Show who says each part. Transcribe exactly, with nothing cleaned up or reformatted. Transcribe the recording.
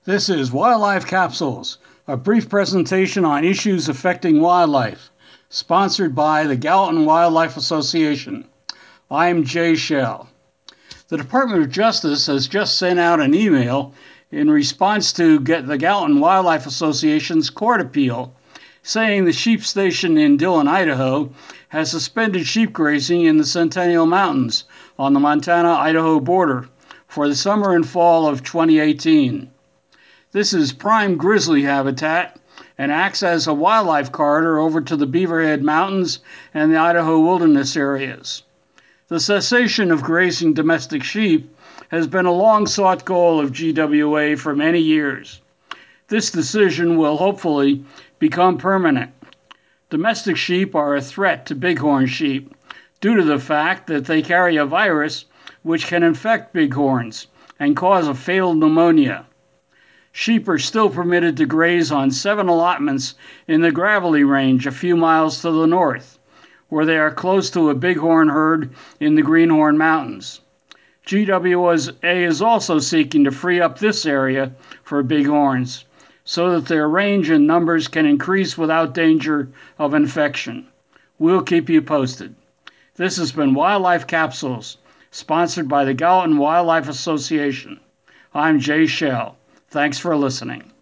Speaker 1: This is Wildlife Capsules, a brief presentation on issues affecting wildlife, sponsored by the Gallatin Wildlife Association. I'm Jay Shell. The Department of Justice has just sent out an email in response to get the Gallatin Wildlife Association's court appeal, saying the sheep station in Dillon, Idaho, has suspended sheep grazing in the Centennial Mountains on the Montana-Idaho border for the summer and fall of twenty eighteen. This is prime grizzly habitat and acts as a wildlife corridor over to the Beaverhead Mountains and the Idaho wilderness areas. The cessation of grazing domestic sheep has been a long-sought goal of G W A for many years. This decision will hopefully become permanent. Domestic sheep are a threat to bighorn sheep due to the fact that they carry a virus which can infect bighorns and cause a fatal pneumonia. Sheep are still permitted to graze on seven allotments in the Gravelly Range a few miles to the north, where they are close to a bighorn herd in the Greenhorn Mountains. G W A is also seeking to free up this area for bighorns so that their range and numbers can increase without danger of infection. We'll keep you posted. This has been Wildlife Capsules, sponsored by the Gallatin Wildlife Association. I'm Jay Shell. Thanks for listening.